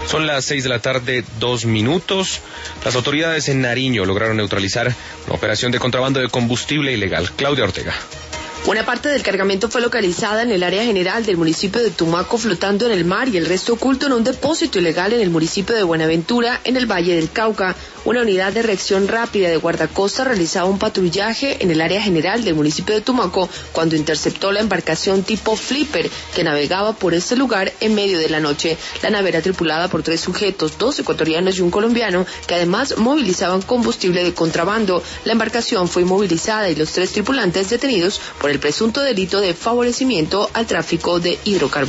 Son las 6 de la tarde, 2 minutos. Las autoridades en Nariño lograron neutralizar una operación de contrabando de combustible ilegal. Claudia Ortega. Una parte del cargamento fue localizada en el área general del municipio de Tumaco flotando en el mar y el resto oculto en un depósito ilegal en el municipio de Buenaventura, en el Valle del Cauca. Una unidad de reacción rápida de guardacosta realizaba un patrullaje en el área general del municipio de Tumaco cuando interceptó la embarcación tipo Flipper que navegaba por este lugar en medio de la noche. La nave era tripulada por 3 sujetos, 2 ecuatorianos y un colombiano, que además movilizaban combustible de contrabando. La embarcación fue inmovilizada y los 3 tripulantes detenidos por el presunto delito de favorecimiento al tráfico de hidrocarburos.